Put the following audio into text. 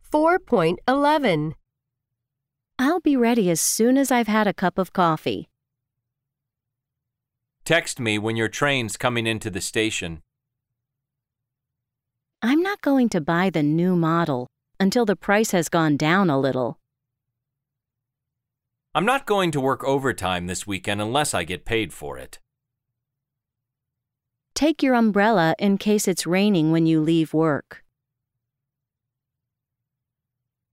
4.11. I'll be ready as soon as I've had a cup of coffee. Text me when your train's coming into the station. I'm not going to buy the new model until the price has gone down a little. I'm not going to work overtime this weekend unless I get paid for it. Take your umbrella in case it's raining when you leave work.